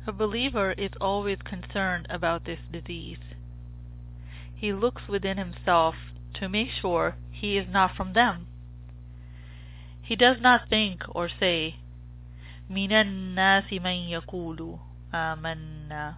A believer is always concerned about this disease. He looks within himself to make sure he is not from them. He does not think or say, مِنَ النَّاسِ مَن يَقُولُ آمَنَّا.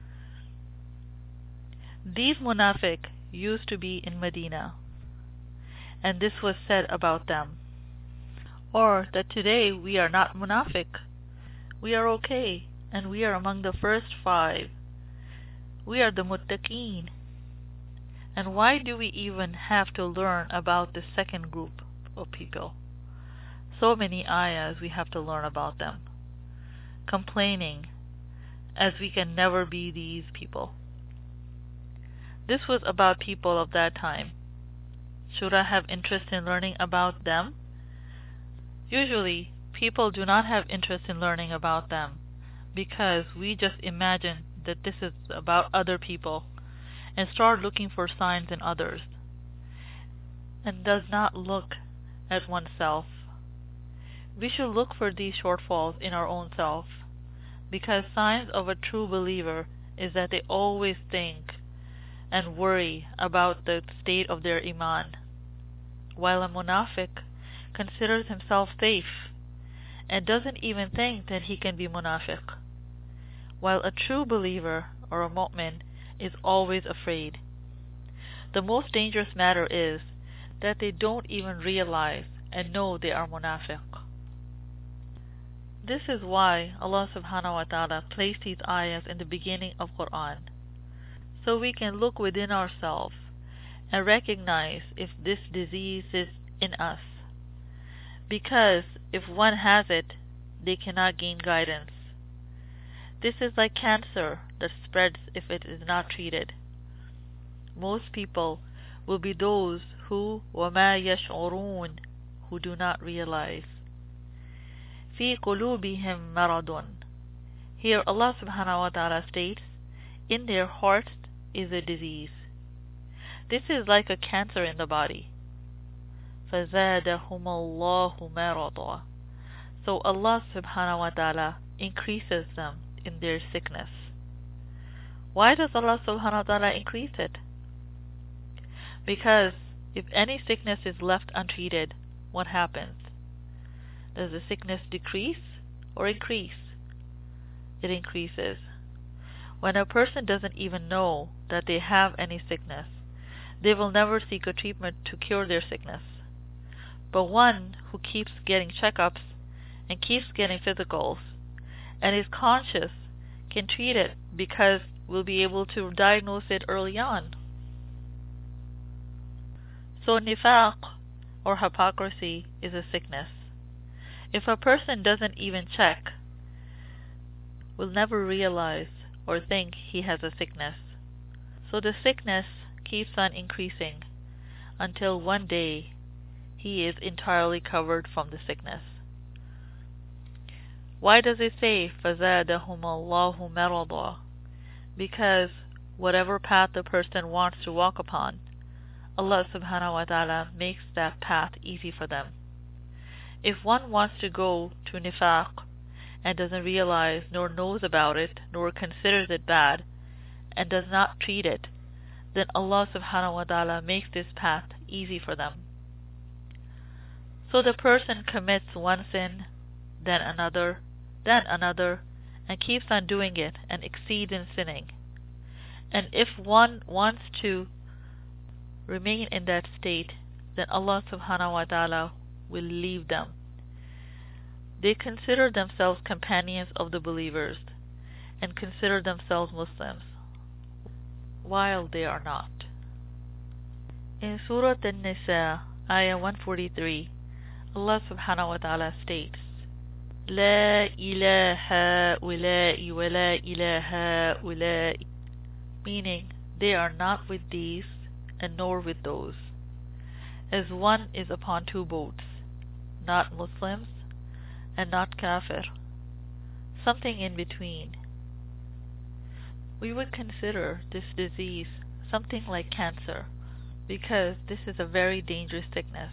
These munafiq used to be in Medina, and this was said about them. Or that today we are not munafiq. We are okay, and we are among the first 5. We are the muttaqeen. And why do we even have to learn about the second group of people? So many ayahs we have to learn about them. Complaining, as we can never be these people. This was about people of that time. Should I have interest in learning about them? Usually, people do not have interest in learning about them because we just imagine that this is about other people and start looking for signs in others and does not look at oneself. We should look for these shortfalls in our own self, because signs of a true believer is that they always think and worry about the state of their iman, while a munafiq considers himself safe and doesn't even think that he can be munafiq, while a true believer or a mu'min is always afraid. The most dangerous matter is that they don't even realize and know they are munafiq. This is why Allah subhanahu wa ta'ala placed these ayahs in the beginning of Quran, so we can look within ourselves and recognize if this disease is in us. Because if one has it, they cannot gain guidance. This is like cancer that spreads if it is not treated. Most people will be those who وَمَا يَشْعُرُونَ, who do not realize. فِي قُلُوبِهِمْ مَرَضٌ. Here Allah subhanahu wa ta'ala states, in their hearts is a disease. This is like a cancer in the body. فَزَادَهُمَ اللَّهُ مَرَضًا. So Allah subhanahu wa ta'ala increases them in their sickness. Why does Allah subhanahu wa ta'ala increase it? Because if any sickness is left untreated, what happens? Does the sickness decrease or increase? It increases. When a person doesn't even know that they have any sickness, they will never seek a treatment to cure their sickness. But one who keeps getting checkups and keeps getting physicals and is conscious can treat it because we'll be able to diagnose it early on. So nifaq, or hypocrisy, is a sickness. If a person doesn't even check, will never realize or think he has a sickness. So the sickness keeps on increasing until one day he is entirely covered from the sickness. Why does it say فَزَادَهُمَ اللَّهُ مَرَضًا? Because whatever path the person wants to walk upon, Allah subhanahu wa ta'ala makes that path easy for them. If one wants to go to nifaq and doesn't realize nor knows about it nor considers it bad and does not treat it, then Allah subhanahu wa ta'ala makes this path easy for them. So the person commits one sin, then another, and keeps on doing it and exceeds in sinning. And if one wants to remain in that state, then Allah subhanahu wa ta'ala will leave them. They consider themselves companions of the believers and consider themselves Muslims, while they are not. In Surah An-Nisa, Ayah 143, Allah subhanahu wa ta'ala states, لا إله هؤلاء ولا إله هؤلاء, meaning they are not with these and nor with those, as one is upon 2 boats, not Muslims and not kafir, something in between. We would consider this disease something like cancer, because this is a very dangerous sickness.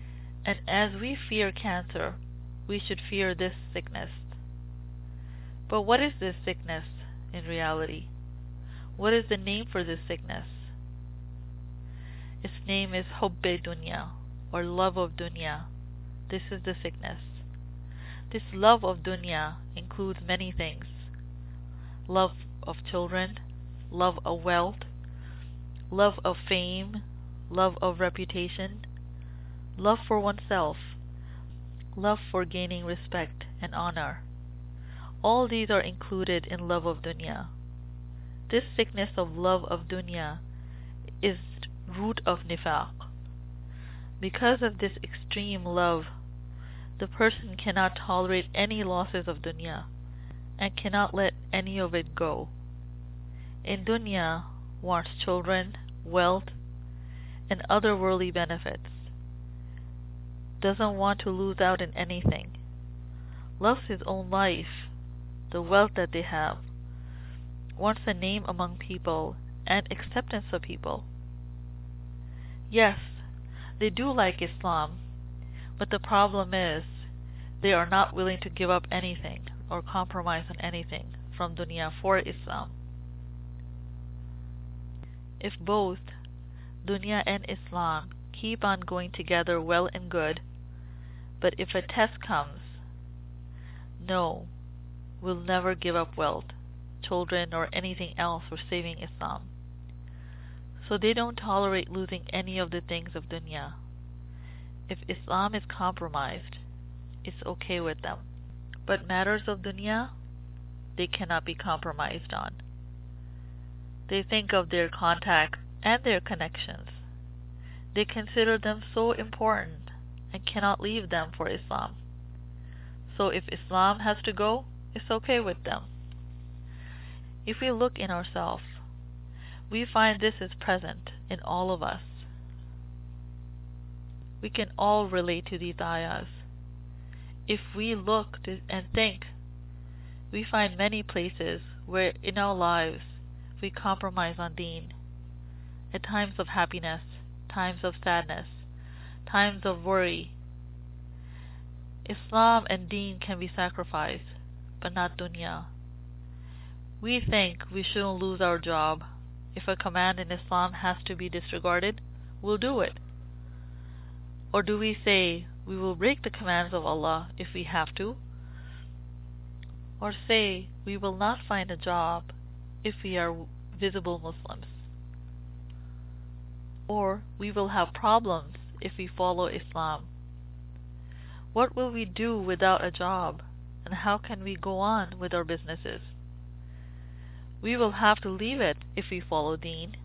And as we fear cancer, we should fear this sickness. But what is this sickness in reality? What is the name for this sickness? Its name is Hubbe Dunya, or love of dunya. This is the sickness. This love of dunya includes many things. Love of children, love of wealth, love of fame, love of reputation, love for oneself, love for gaining respect and honor. All these are included in love of dunya. This sickness of love of dunya is root of nifaq. Because of this extreme love, the person cannot tolerate any losses of dunya and cannot let any of it go. In dunya, wants children, wealth, and other worldly benefits. Doesn't want to lose out in anything. Loves his own life, the wealth that they have. Wants a name among people and acceptance of people. Yes, they do like Islam, but the problem is they are not willing to give up anything or compromise on anything from dunya for Islam. If both dunya and Islam keep on going together, well and good, but if a test comes, no, we'll never give up wealth, children, or anything else for saving Islam. So they don't tolerate losing any of the things of dunya. If Islam is compromised, it's okay with them. But matters of dunya, they cannot be compromised on. They think of their contacts and their connections. They consider them so important and cannot leave them for Islam. So if Islam has to go, it's okay with them. If we look in ourselves, we find this is present in all of us. We can all relate to these ayahs. If we look and think, we find many places where in our lives we compromise on deen. At times of happiness, times of sadness, times of worry. Islam and deen can be sacrificed, but not dunya. We think we shouldn't lose our job. If a command in Islam has to be disregarded, we'll do it. Or do we say we will break the commands of Allah if we have to? Or say we will not find a job if we are visible Muslims? Or we will have problems if we follow Islam? What will we do without a job, and how can we go on with our businesses? We will have to leave it if we follow deen.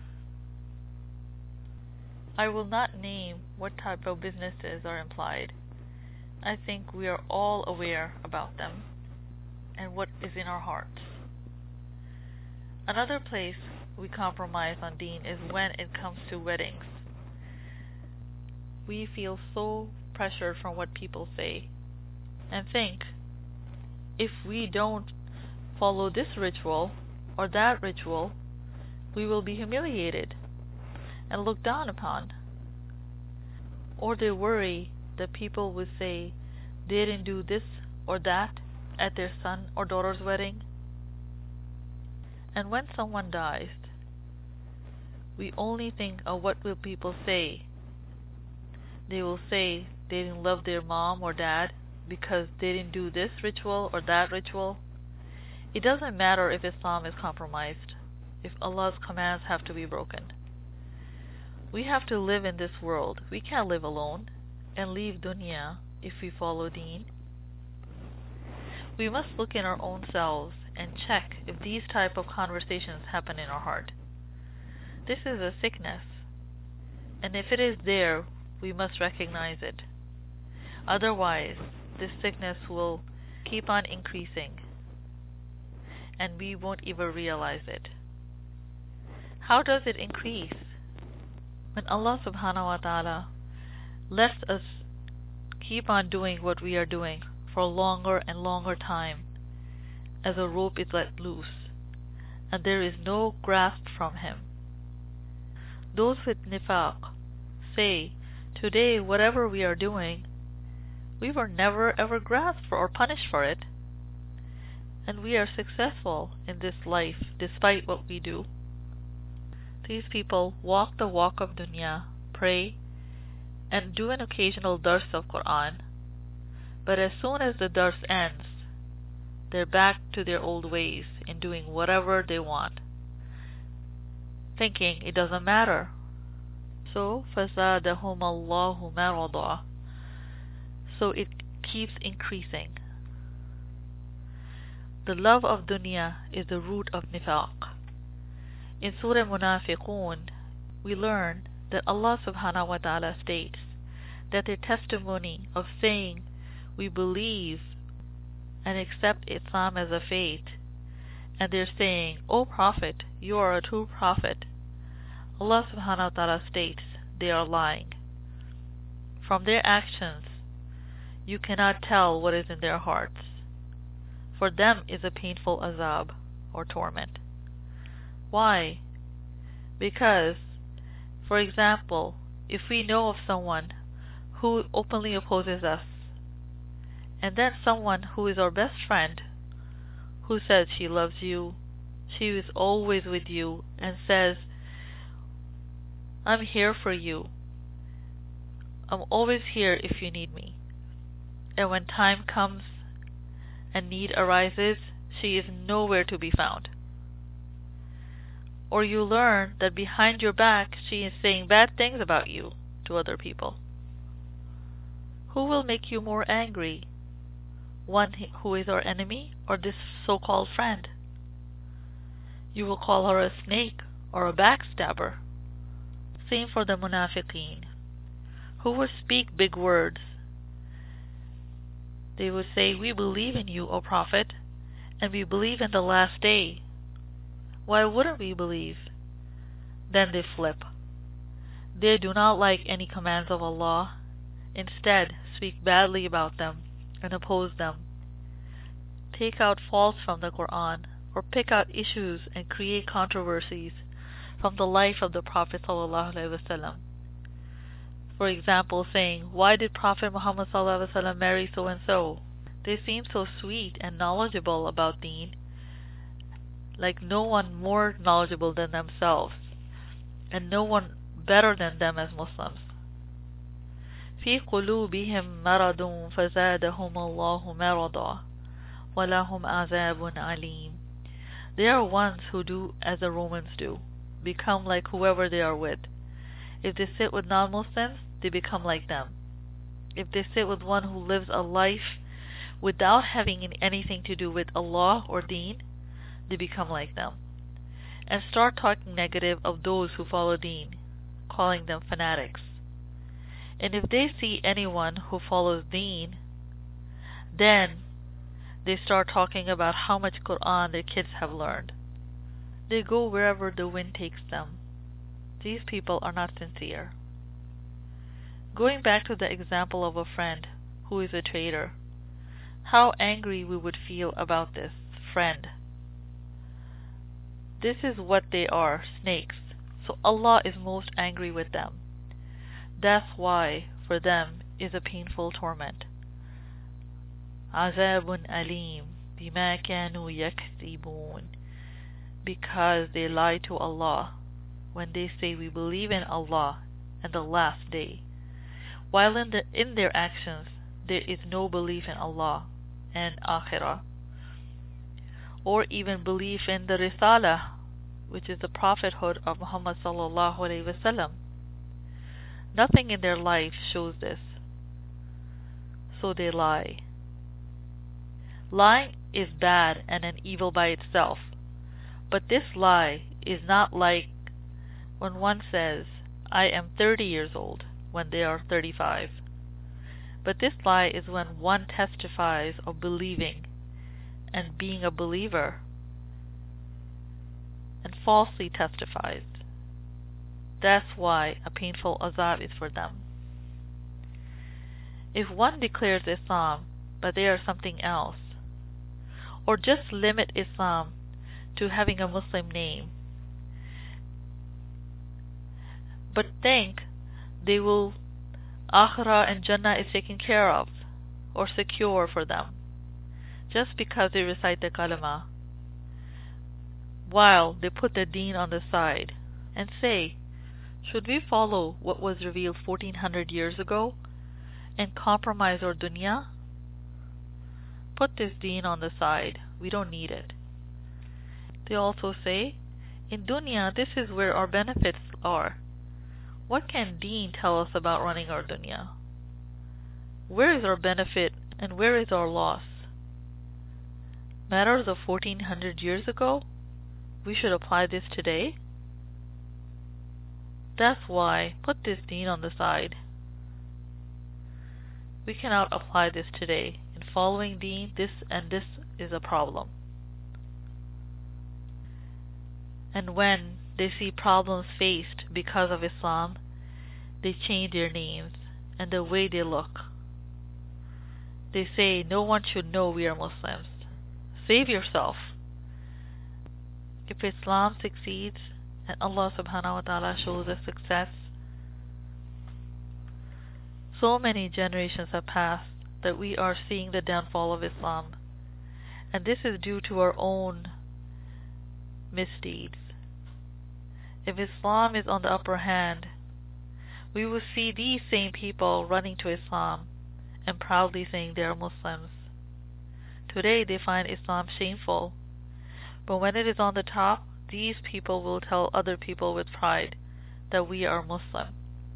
I will not name what type of businesses are implied. I think we are all aware about them and what is in our hearts. Another place we compromise on deen is when it comes to weddings. We feel so pressured from what people say and think if we don't follow this ritual or that ritual, we will be humiliated and looked down upon. Or they worry that people will say they didn't do this or that at their son or daughter's wedding. And when someone dies, we only think of what will people say. They will say they didn't love their mom or dad because they didn't do this ritual or that ritual. It doesn't matter if Islam is compromised, if Allah's commands have to be broken. We have to live in this world. We can't live alone and leave dunya if we follow deen. We must look in our own selves and check if these type of conversations happen in our heart. This is a sickness, and if it is there, we must recognize it. Otherwise, this sickness will keep on increasing, and we won't even realize it. How does it increase? When Allah subhanahu wa ta'ala lets us keep on doing what we are doing for a longer and longer time, as a rope is let loose, and there is no grasp from Him. Those with nifaq say, today whatever we are doing, we were never ever grasped for or punished for it. and we are successful in this life despite what we do. These people walk the walk of dunya, pray, and do an occasional dars of Quran, but as soon as the dars ends, they're back to their old ways in doing whatever they want, thinking it doesn't matter. So, فَزَادَهُمَ اللَّهُ مَرَضًا. So it keeps increasing. The love of dunya is the root of nifaq. In Surah Munafiqun, we learn that Allah subhanahu wa ta'ala states that their testimony of saying we believe and accept Islam as a faith, and they're saying, O Prophet, you are a true prophet, Allah subhanahu wa ta'ala states they are lying. From their actions, you cannot tell what is in their hearts. For them is a painful azab or torment. Why? Because, for example, if we know of someone who openly opposes us, and then someone who is our best friend, who says she loves you, she is always with you, and says, I'm here for you, I'm always here if you need me. And when time comes and need arises, she is nowhere to be found. Or you learn that behind your back she is saying bad things about you to other people. Who will make you more angry? One who is our enemy or this so-called friend? You will call her a snake or a backstabber. Same for the munafiqeen, who would speak big words. They would say, we believe in you, O Prophet, and we believe in the last day. Why wouldn't we believe? Then they flip. They do not like any commands of Allah. Instead, speak badly about them and oppose them. Take out faults from the Quran, or pick out issues and create controversies from the life of the Prophet ﷺ. For example, saying, why did Prophet Muhammad ﷺ marry so-and-so? They seem so sweet and knowledgeable about deen, like no one more knowledgeable than themselves, and no one better than them as Muslims. في قلوبهم مرض فزادهم الله مرضا ولهم عذاب عليم. They are ones who do as the Romans do, become like whoever they are with. If they sit with non-Muslims, they become like them. If they sit with one who lives a life without having anything to do with Allah or deen, they become like them. And start talking negative of those who follow deen, calling them fanatics. And if they see anyone who follows deen, then they start talking about how much Quran their kids have learned. They go wherever the wind takes them. These people are not sincere. Going back to the example of a friend who is a traitor, how angry we would feel about this friend. This is what they are, snakes. So Allah is most angry with them. That's why for them is a painful torment. Azabun alim bima kanu yakzibun, because they lie to Allah when they say we believe in Allah and the last day, while in their actions there is no belief in Allah and Akhirah, or even belief in the Risalah, which is the prophethood of Muhammad sallallahu alaihi wasallam. Nothing in their life shows this, so they lie. Lying is bad and an evil by itself, but this lie is not like when one says, I am 30 years old, when they are 35. But this lie is when one testifies of believing and being a believer and falsely testifies. That's why a painful azab is for them. If one declares Islam, but they are something else, or just limit Islam to having a Muslim name, but think they will Akhirah and Jannah is taken care of or secure for them, just because they recite the kalima, while they put the deen on the side and say, should we follow what was revealed 1400 years ago and compromise our dunya? Put this deen on the side. We don't need it. They also say, in dunya, this is where our benefits are. What can deen tell us about running our dunya? Where is our benefit and where is our loss? Matters of 1400 years ago? We should apply this today? That's why, put this deen on the side. We cannot apply this today. In following deen, this is a problem. And when they see problems faced because of Islam, they change their names and the way they look. They say, no one should know we are Muslims. Save yourself. If Islam succeeds and Allah subhanahu wa ta'ala shows us success, so many generations have passed that we are seeing the downfall of Islam. And this is due to our own misdeeds. If Islam is on the upper hand, we will see these same people running to Islam and proudly saying they are Muslims. Today they find Islam shameful, but when it is on the top, these people will tell other people with pride that we are Muslim.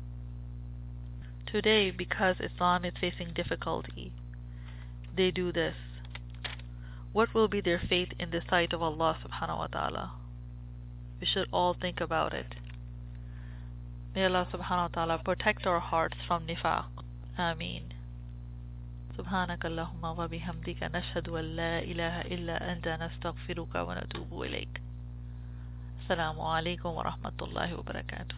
Today, because Islam is facing difficulty, they do this. What will be their fate in the sight of Allah subhanahu wa ta'ala? We should all think about it. May Allah subhanahu wa ta'ala protect our hearts from nifaq. Ameen. سبحانك اللهم وبحمدك نشهد أن لا إله إلا أنت نستغفرك ونتوب إليك. السلام عليكم ورحمة الله وبركاته.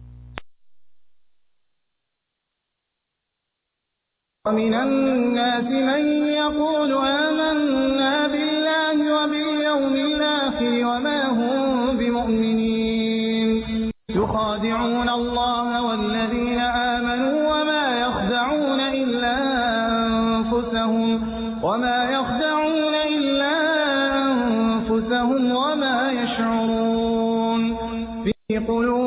ومن الناس من يقول آمنا بالله وباليوم الآخر وما هم بمؤمنين يخادعون الله والذين آمنوا وما يخدعون إلا أنفسهم وما يشعرون في قلوبهم